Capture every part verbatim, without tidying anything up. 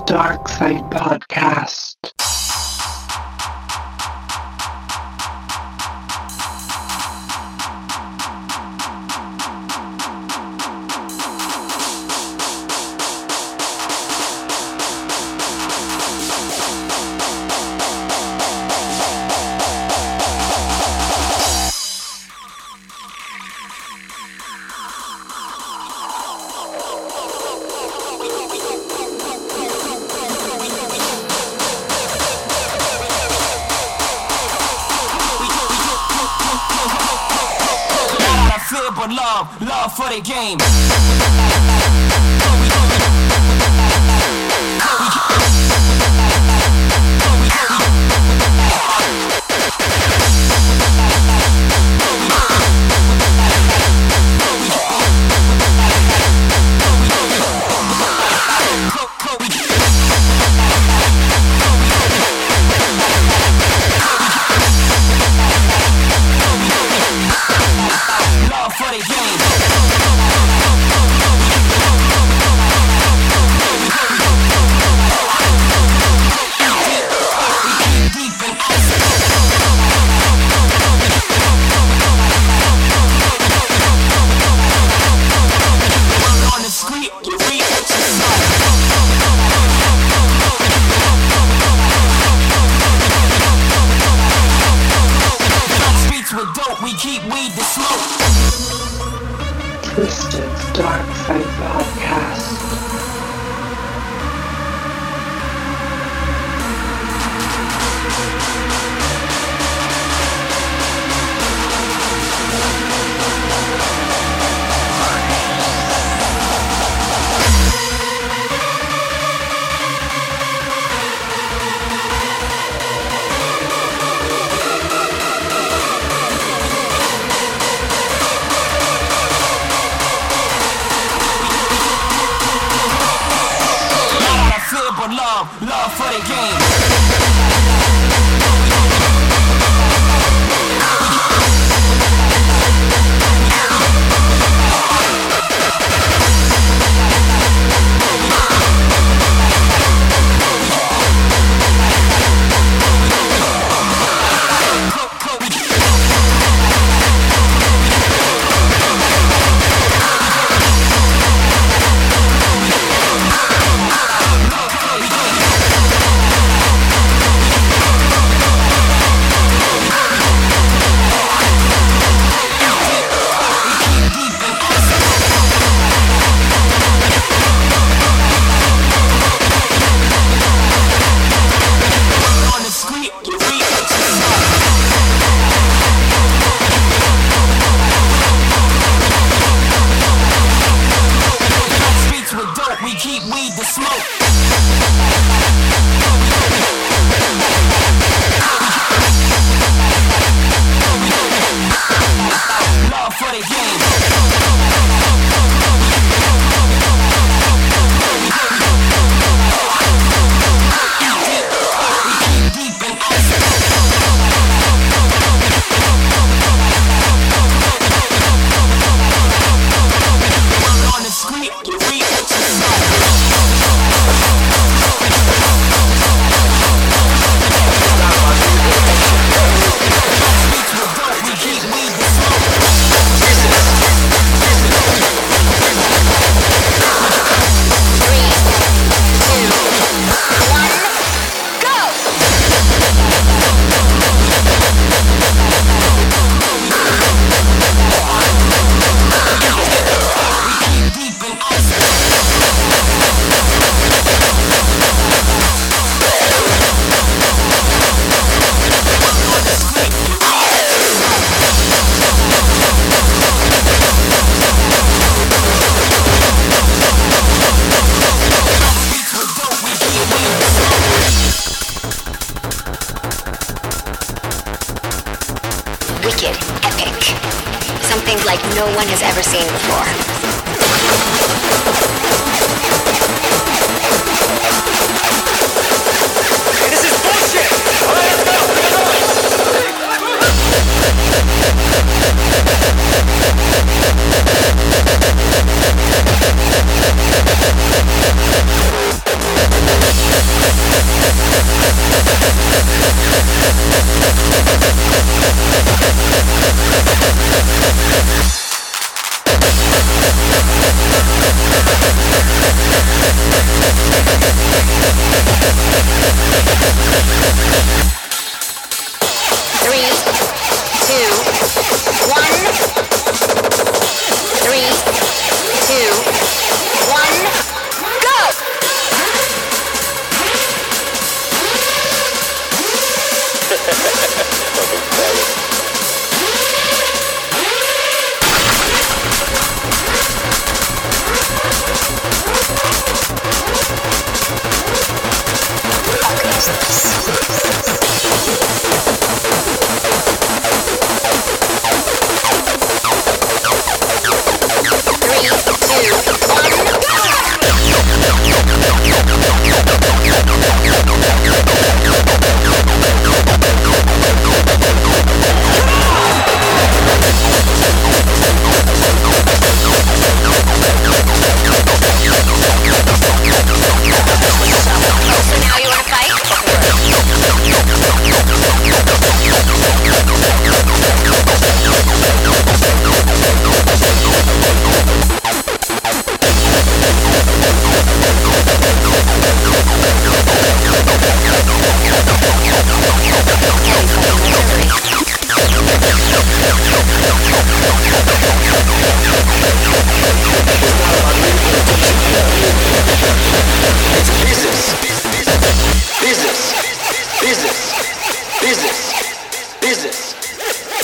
Dark Side Podcast. But love, love for the game. Love for the game. On the street, you read what you saw. Streets with dope, we keep weed to smoke. Twisted Dark Side Podcast. But love, love for the game. On the street, you read what you saw. Streets with dope, we keep weed to smoke. Love for the game. Deep in on the street, you read what you Streets with dope, we keep weed to smoke. Deep in Wicked, epic. Something like no one has ever seen before. This is bullshit! All right, let's go! Let's go!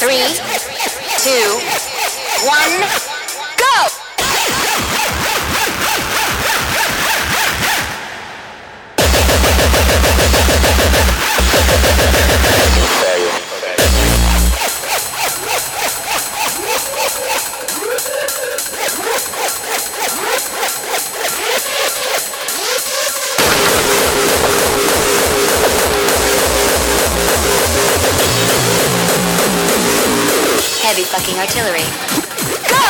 Three, two, one, go! Heavy fucking artillery. Go!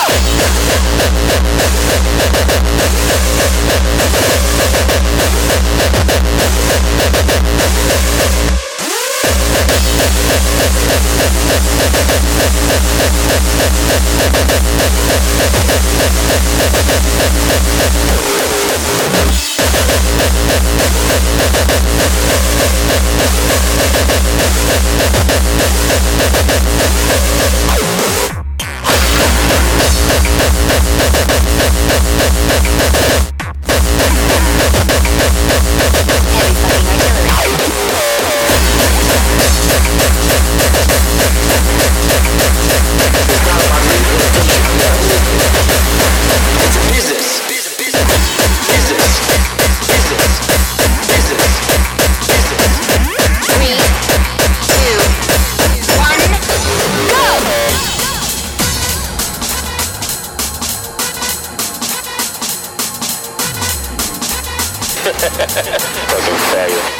Fucking faggot.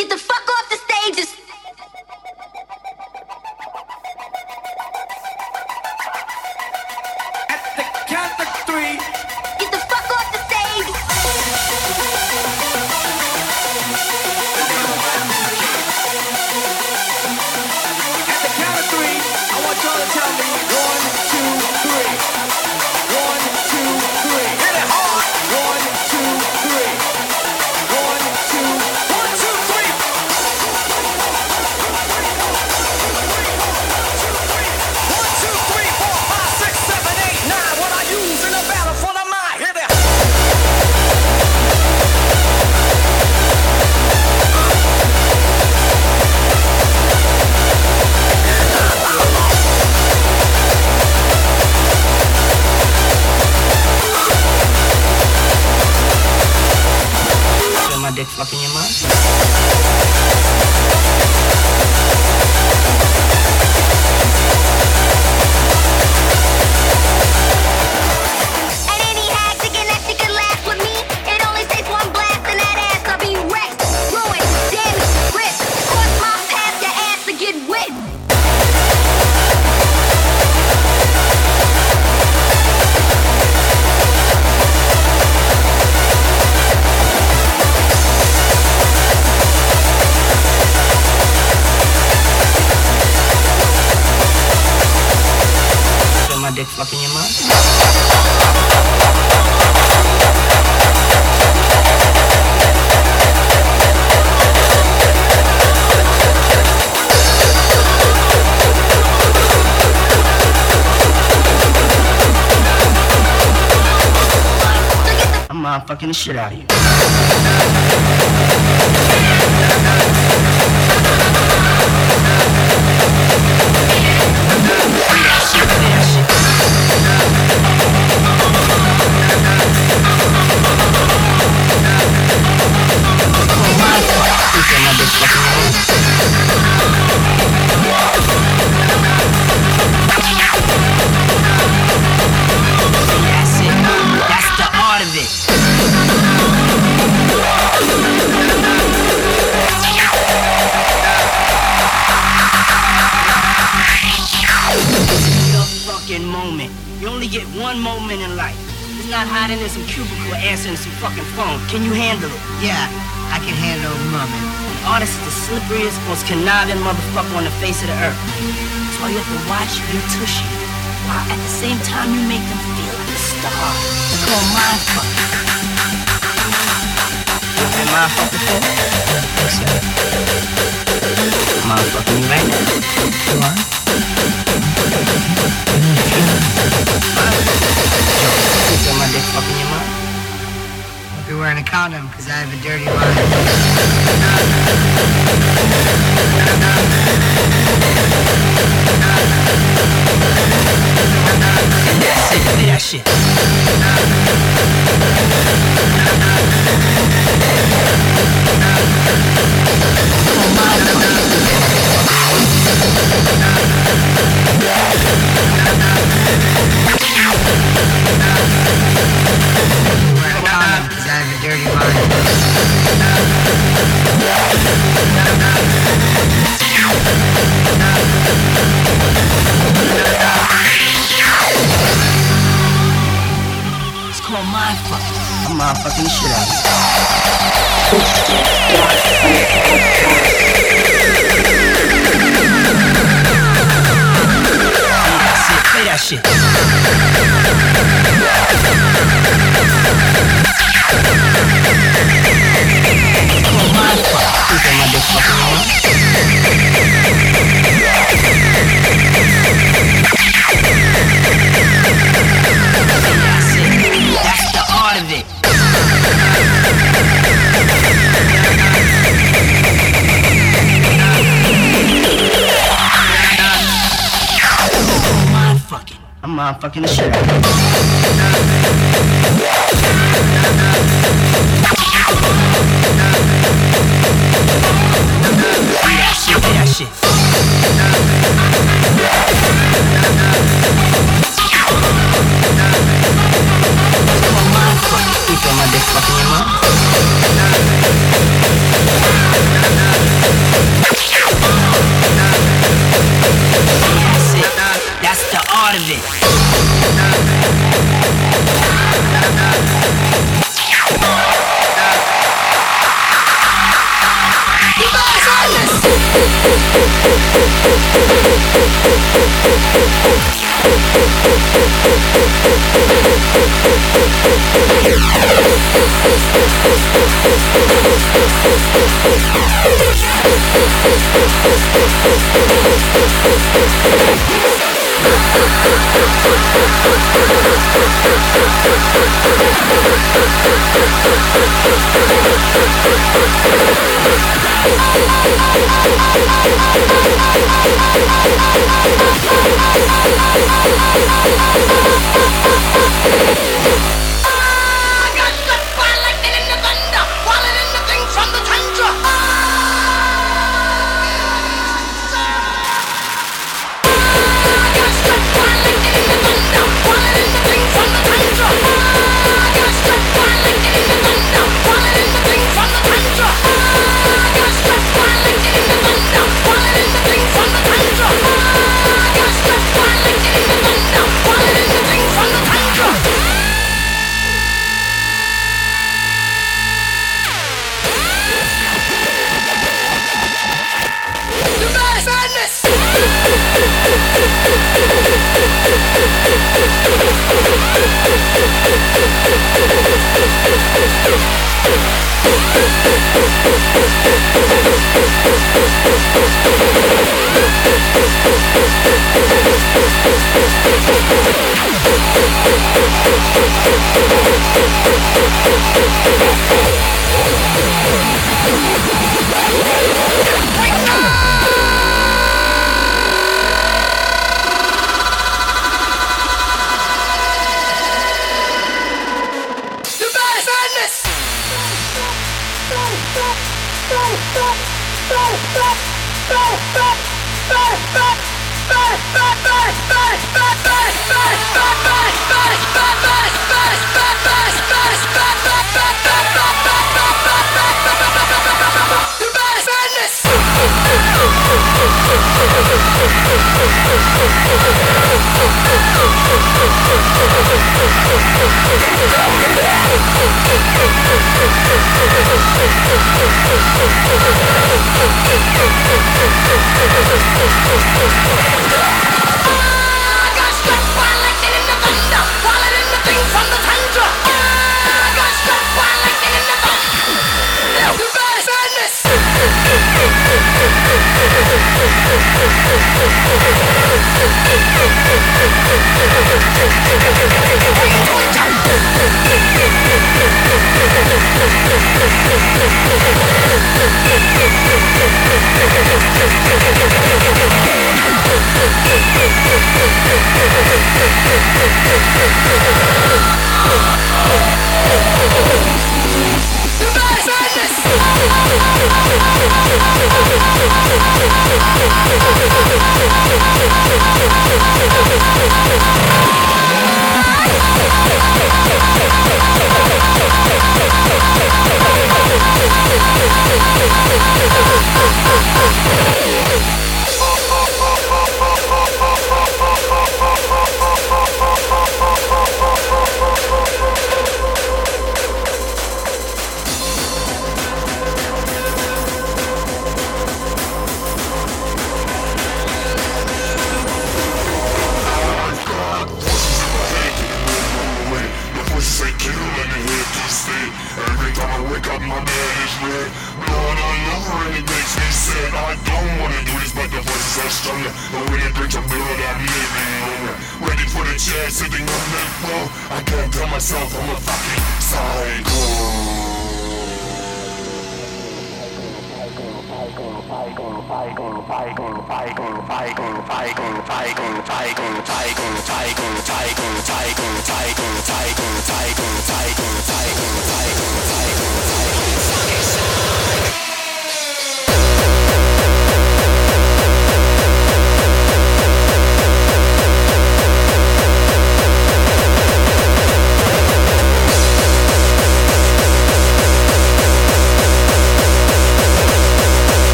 Get the fuck off the stage. At the count of three. Get the fuck off the stage. At the count of three, I want y'all to tell me one, two, three. One, two, three. Hit it hard. One, two, three. One, two, one, two, three. One, two, three, four, five, six, seven, eight, nine. What I use in a battle for the mind. Hit it. Feel my dick fucking your mind? And any hack thinking that she can laugh with me, it only takes one blast and that ass I'll be wrecked, ruined, damaged, ripped. Cross my path, your ass to get whipped. Feel my dick fucking your mind? I'm motherfucking the shit out of you. Feel my dick fucking your mind? That's it. That's the art of it. Your fucking moment. You only get one moment in life. It's not hiding in some cubicle answering some fucking phone. Can you handle it? Yeah, I can handle a moment. The artist is the slipperiest, most conniving motherfucker on the face of the earth. So you have to watch your tushy, while at the same time you make them feel like a star. It's called mindfucking. You been mindfucking for? Mindfucking you right now. You are? You feel my dick fucking your mind? I'll be wearing a condom because I have a dirty mind. That's it, play that shit. Wearing a condom because I have a dirty mind. It's called mindfucking. I'm mindfucking the shit out of you. That's it, play that shit. It's called mindfucking. You think my dick fucking your mind? That's it. That's the art of it. Mindfucking. I'm mindfucking the shit out of you. Play that shit, play that shit. You feel my dick fucking your mind?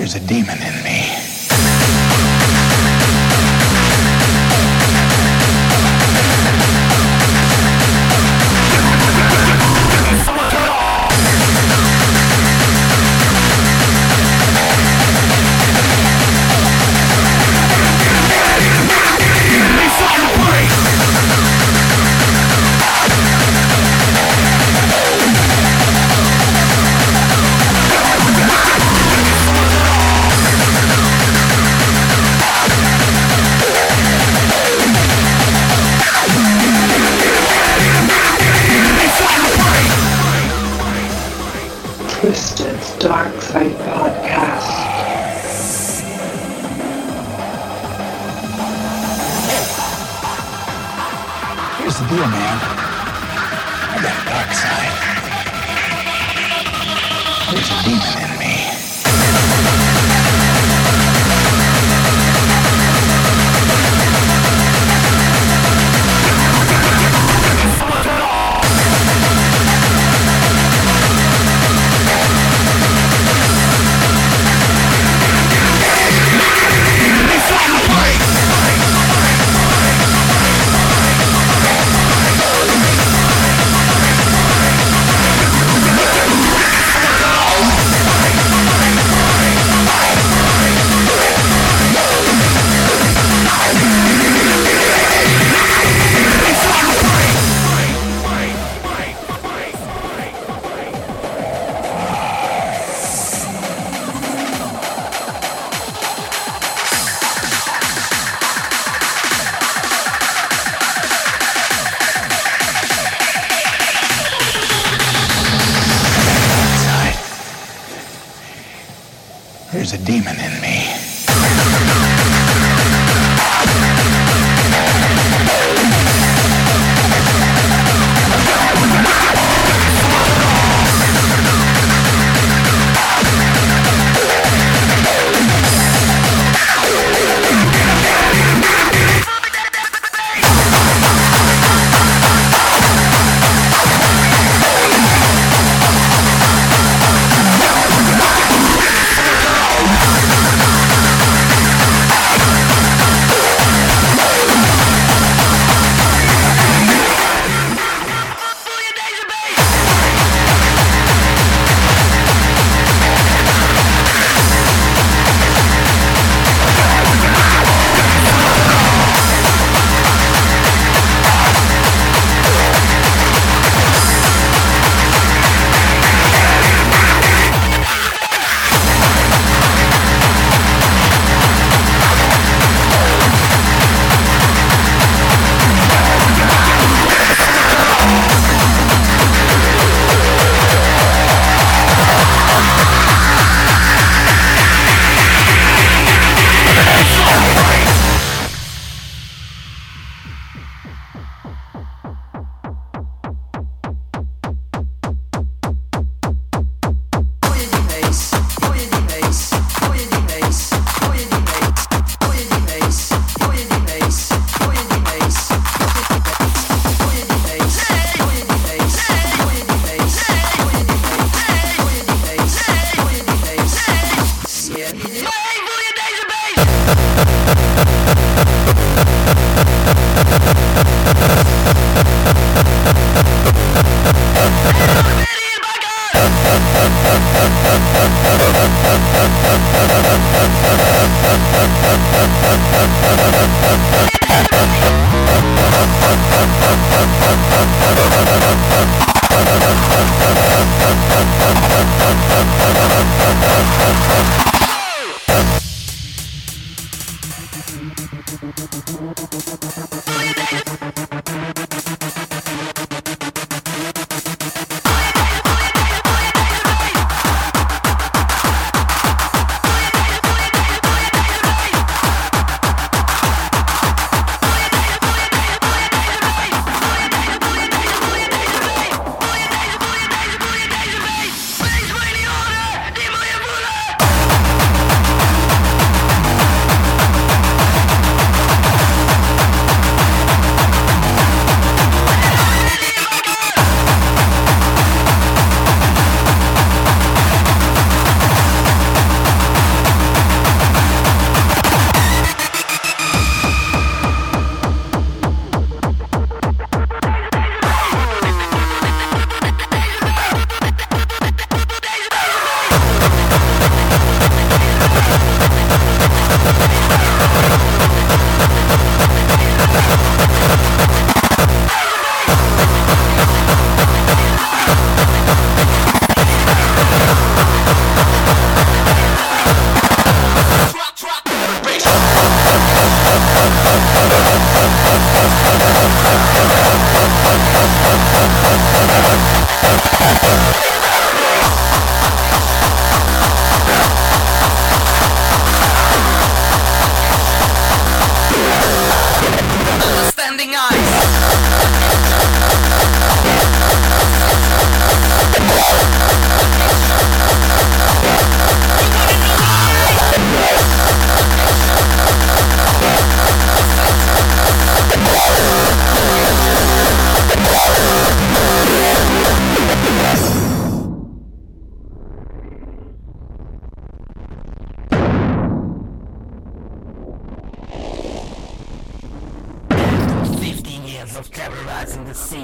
There's a demon in me. Twisted's Dark Side Podcast. Here's the deal, man. I got a dark side. There's a demon in me. There's a demon in me.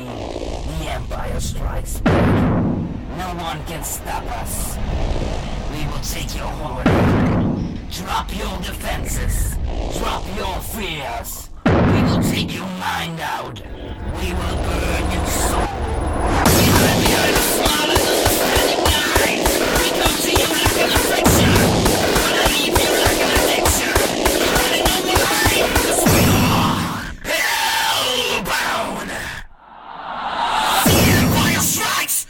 The Empire strikes back. No one can stop us. We will take your holiday. Drop your defenses. Drop your fears. We will take your mind out. We will burn your soul. We will be the smallest understanding guys. We come to you like an affliction. Gonna leave you like an addiction. Running on the line, 'cause we are hellbound. The Empire strikes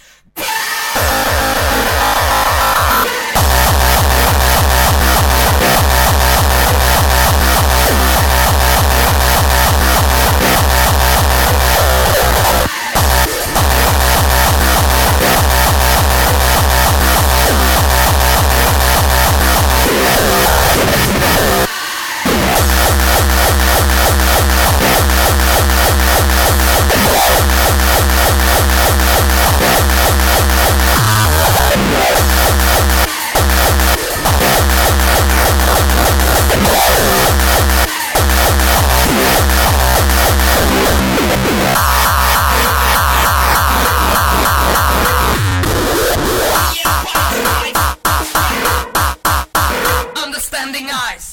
understanding eyes.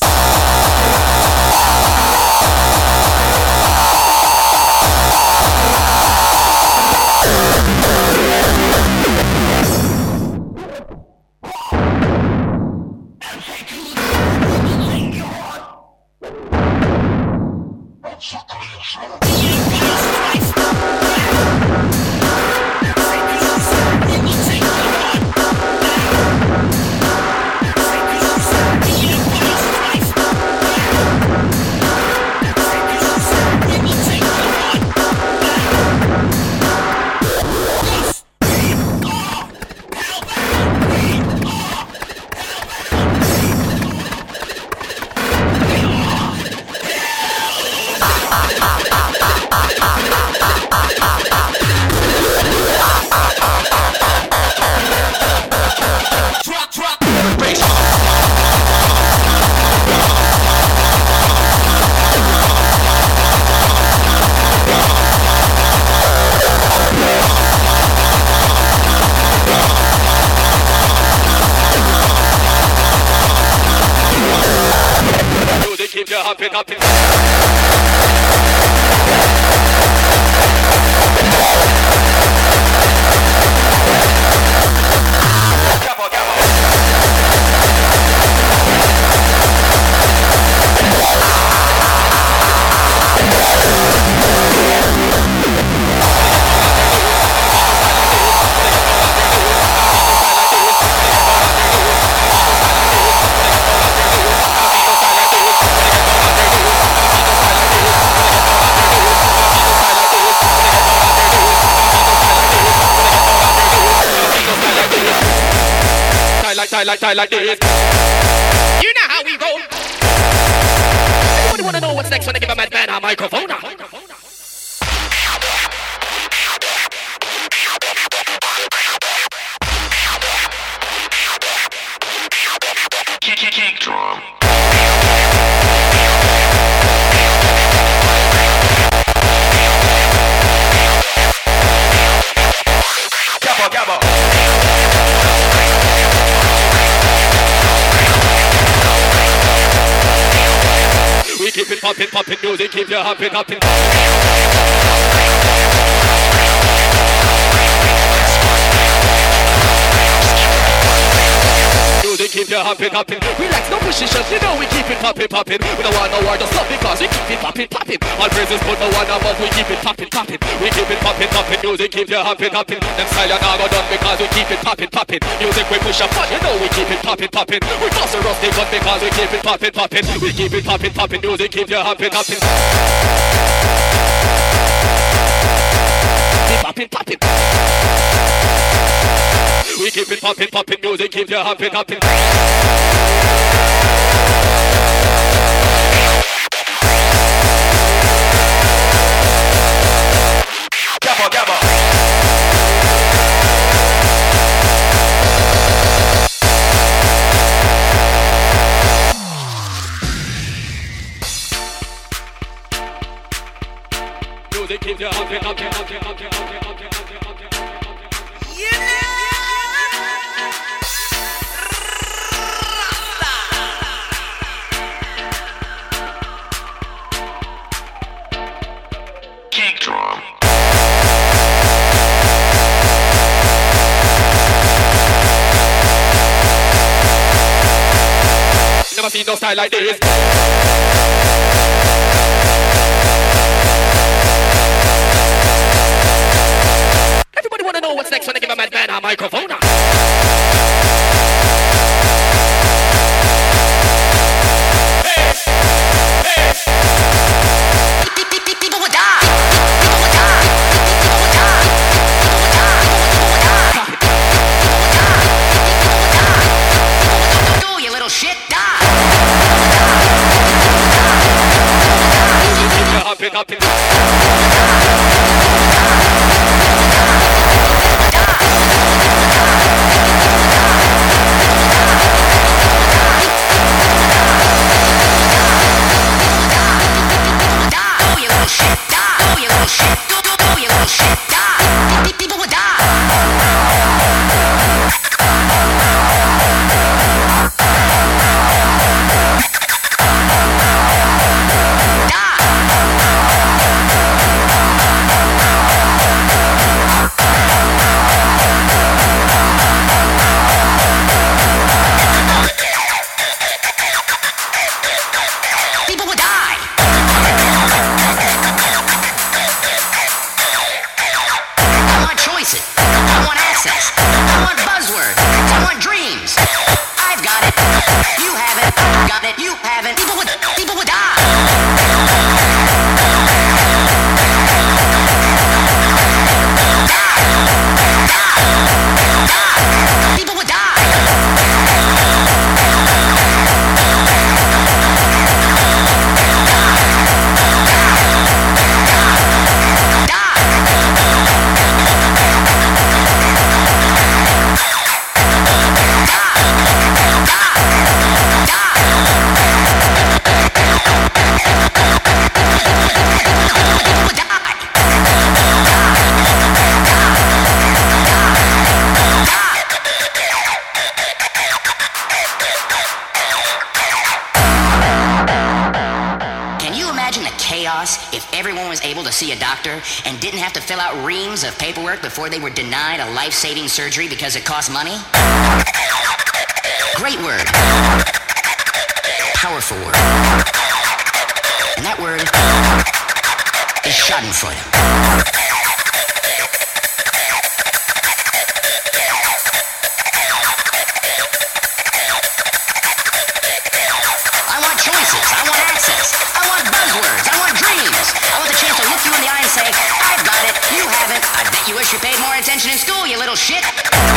Keep you hopping, hopping. Gabba, gabba. Like, like, like, like this. You know how we roll. Anybody wanna know what's next when I give a madman a microphone? Kick, kick, kick, drum. Gabba, gabba. We keep it poppin', poppin', music, keep you hoppin', hoppin'. Music, keep you hoppin', hoppin'. Relax, no positions, you know we keep it poppin', poppin'. We don't want no war to stop because we keep it poppin', poppin'. All praises put no one above, we keep it poppin', poppin'. We keep it poppin', poppin', music, keep you hoppin', hoppin'. Them silent now go done because we keep it poppin', poppin'. Music we push up on, you know we keep it poppin', poppin'. We toss a rusty gun because we keep it poppin', poppin'. We keep it poppin', poppin', music, keep you hoppin', hoppin'. Keep poppin', poppin'. We keep it poppin', poppin', music, keep you hoppin', hoppin'. Gabba, gabba. Music keeps you hoppin', hoppin', hoppin', hoppin'. seen no style like this. Everybody wanna know what's next when I give a madman a microphone. People would die. People would die. People would die. People would die. People would die. People would die. People would die. You little shit, die. Up it, up it. See a doctor and didn't have to fill out reams of paperwork before they were denied a life-saving surgery because it cost money? Great word. Powerful word. And that word is Schadenfreude. I want choices. I want access. I want buzzwords. I want dreams. I want the chance to look you in the eye and say, I've got it, you haven't. I bet you wish you paid more attention in school, you little shit.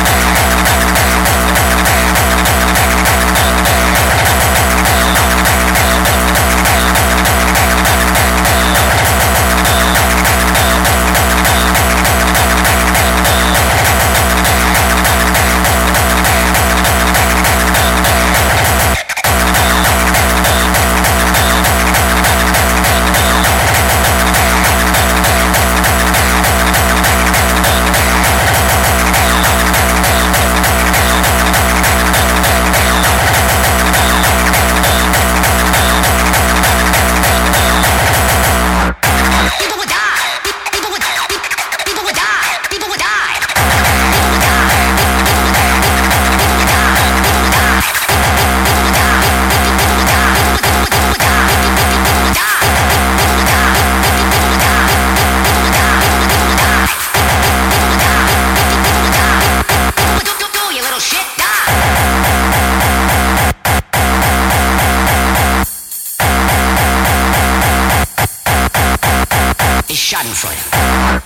Schadenfreude.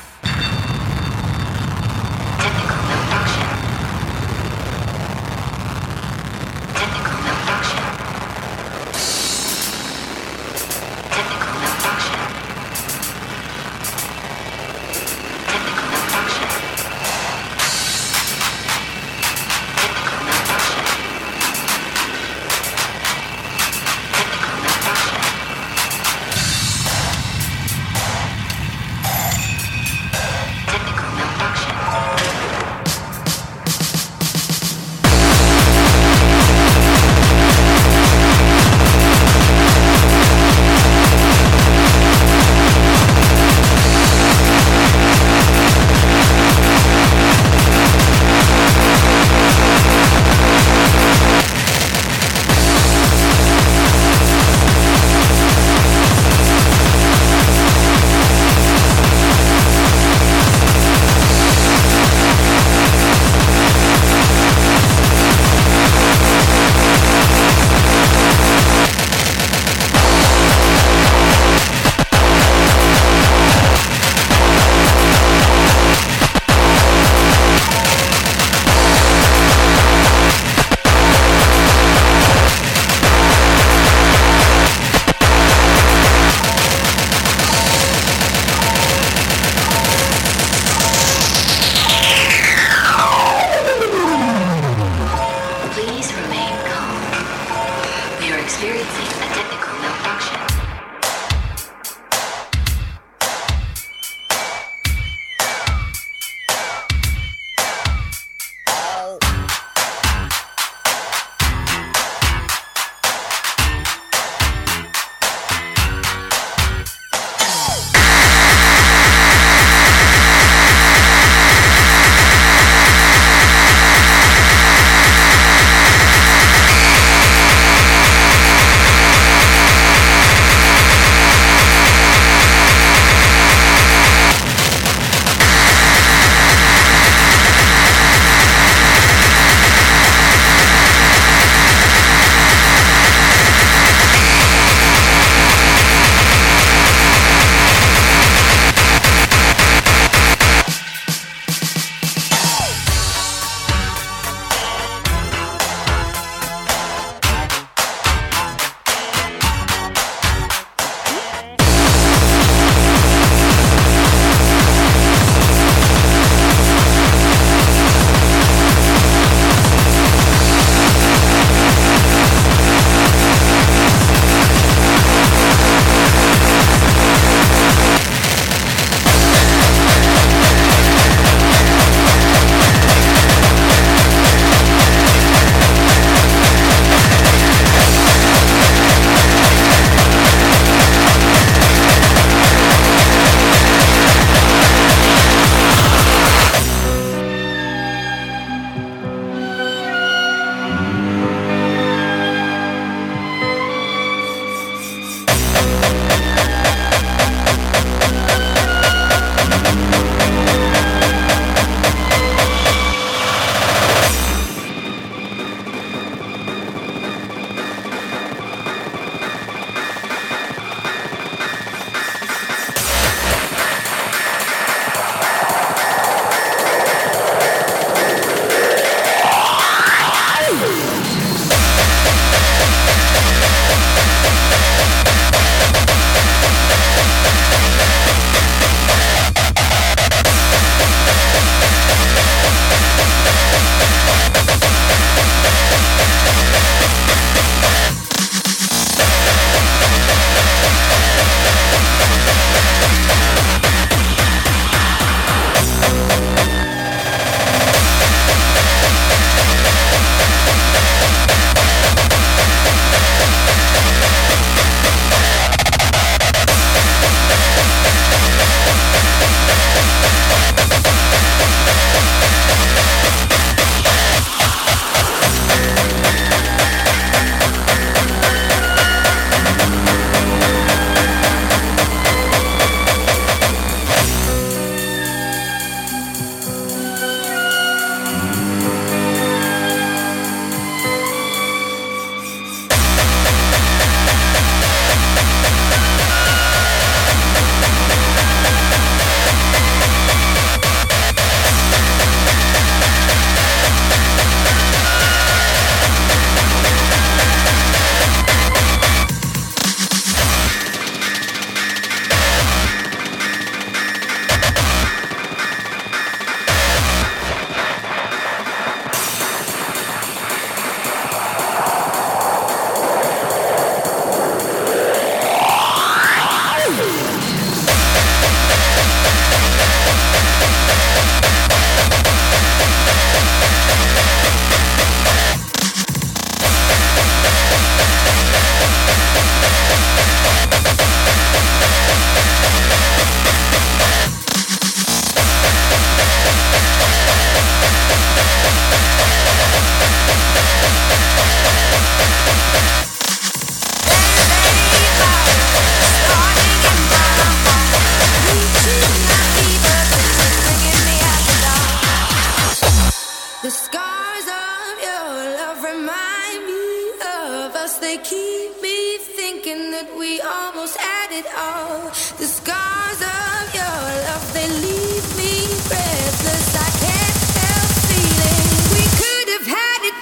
scars of your love remind me of us. They keep me thinking that we almost had it all. The scars of your love, they leave me breathless. I can't help feeling we could have had it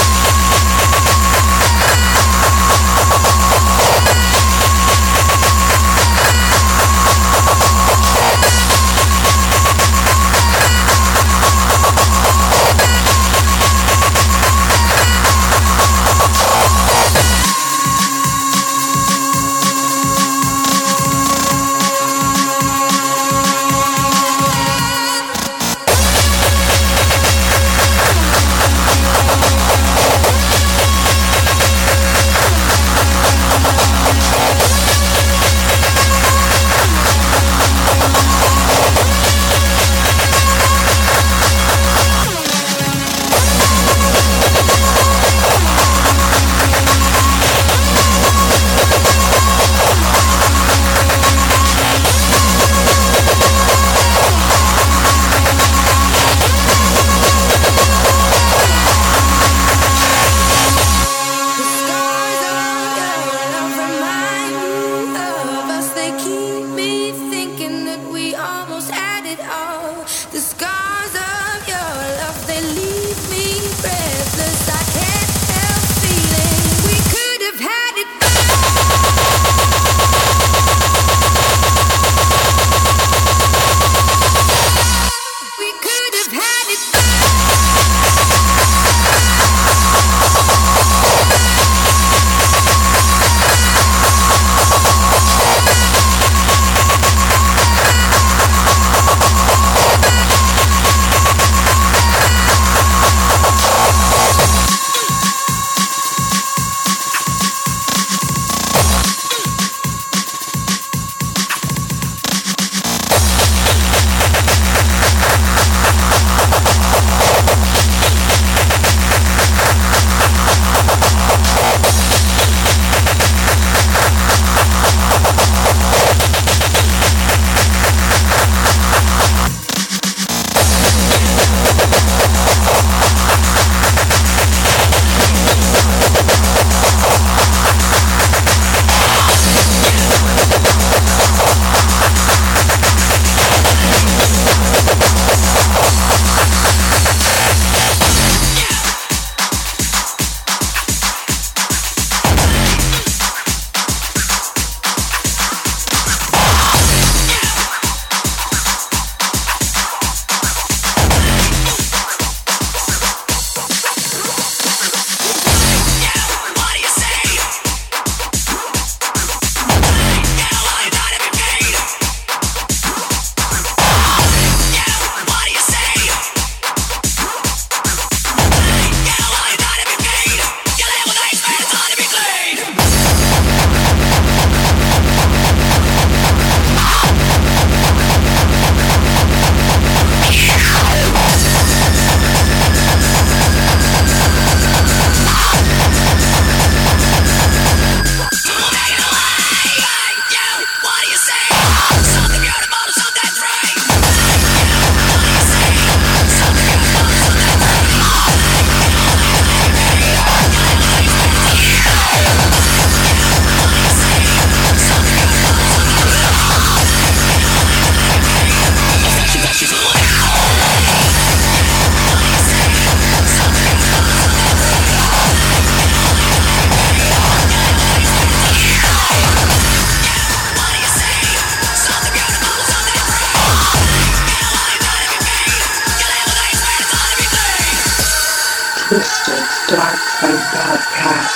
Twisted Dark Side Podcast.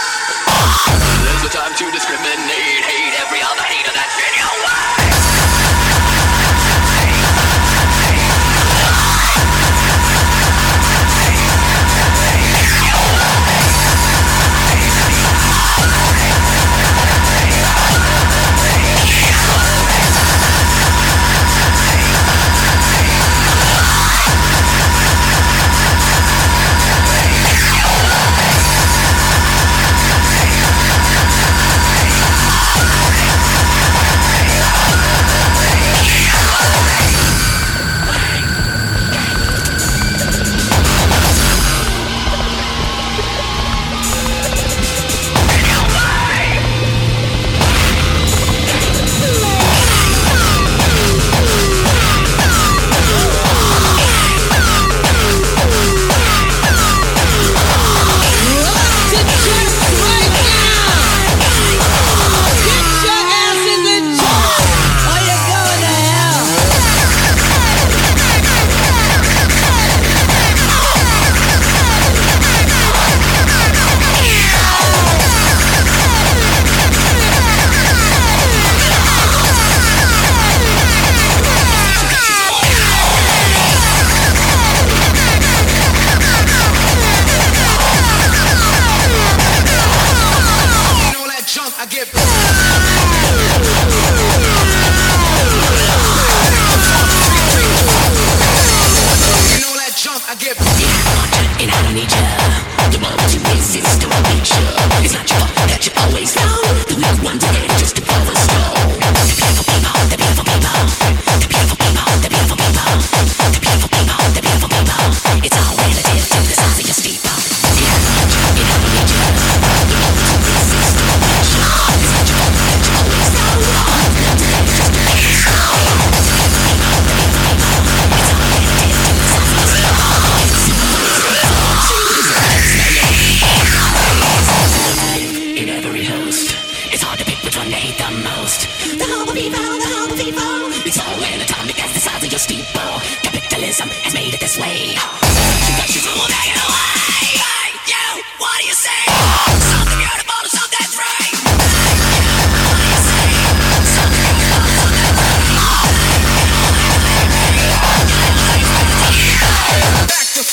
There's a time to discriminate, hate every other hater that's in your way.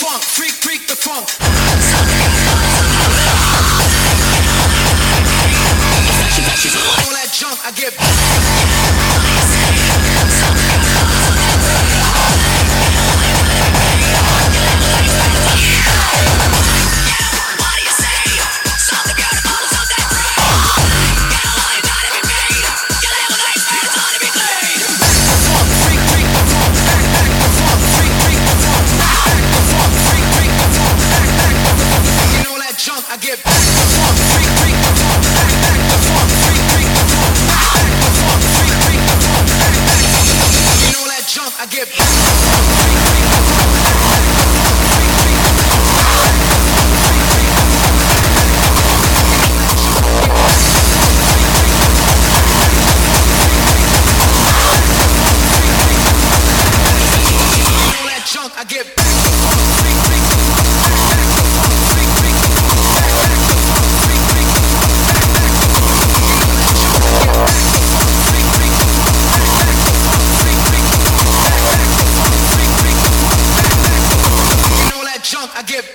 funk, freak, freak the funk. All that junk I get. I get back the funk, freak, freak the funk, back, back the funk, freak, freak the funk, back, back the funk, freak, freak the funk, back, back the funk. You know that junk I get back the funk, freak, freak the funk, back, back the funk, freak, freak the funk, back, back the funk, freak, freak the funk, back, back the funk. You know that junk I get back the funk, freak, freak the funk, back, back the funk, freak, freak the funk. I get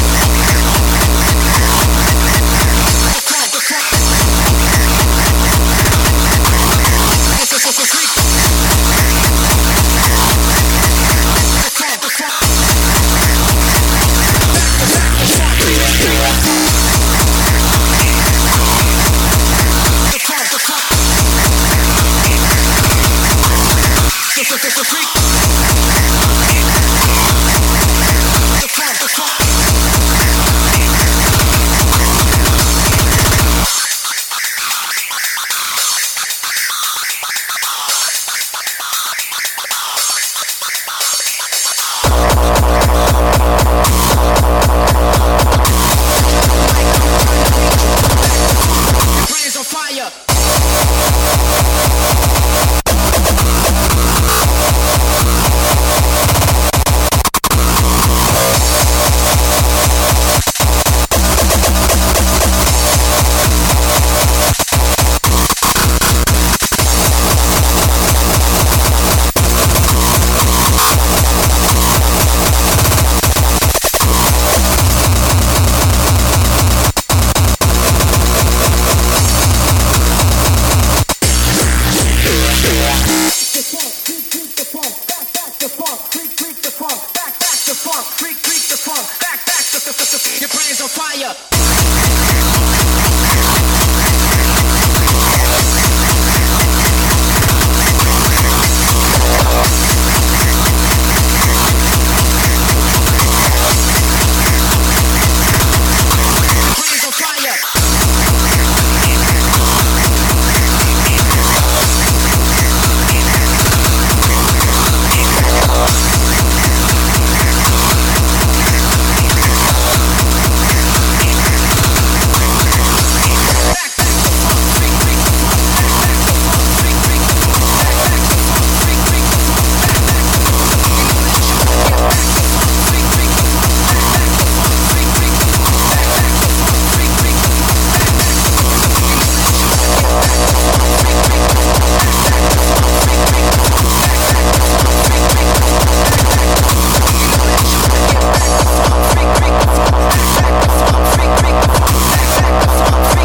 your brains on fire.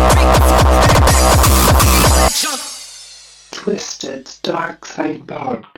Twisted Dark Side Podcast.